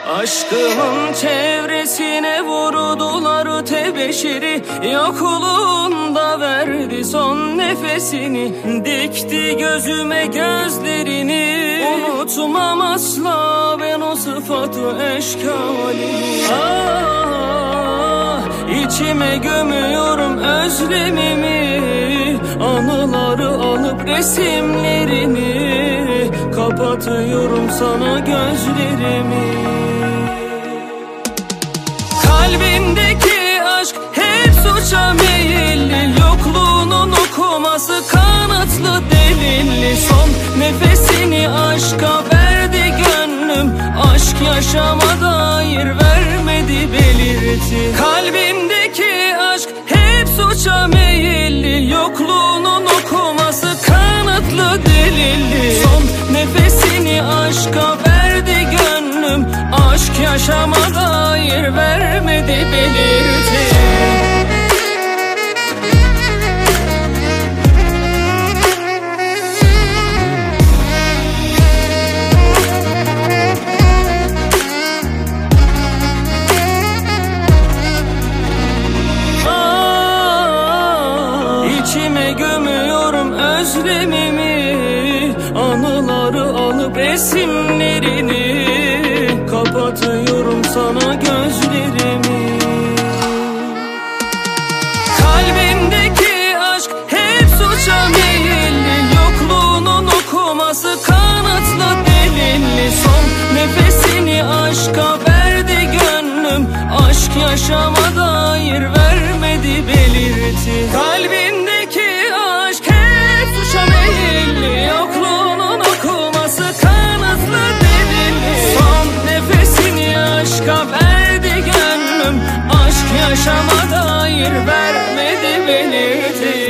Aşkımın çevresine vurdular tebeşiri, yokluğunda verdi son nefesini. Dikti gözüme gözlerini, unutmam asla ben o sıfatı eşkalini. İçime gömüyorum özlemimi, anıları alıp resimlerini, kapatıyorum sana gözlerimi. Kalbimdeki aşk hep suça meyilli, yokluğunun okuması kanıtlı delilli. Son nefesini aşka verdi gönlüm, aşk yaşama dair vermedi belirti. Kalbimdeki aşk hep suça meyilli, yokluğunun okuması kanıtlı delilli. Son nefesini aşka verdi gönlüm, aşk yaşama dair vermedi belirti. İçime gömüyorum özlemimi, anıları alıp resimlerini, kapatıyorum sana gözlerimi. Kalbimdeki aşk hep suça meyilli, yokluğunun okuması kanıtlı delilli. Son nefesini aşka verdi gönlüm, aşk yaşama dair vermedi belirti. Kalbimdeki aşk hep suça meyilli, yokluğunun okuması kanıtlı delilli. Son nefesini aşka verdi gönlüm, aşk yaşama dair vermedi belirti.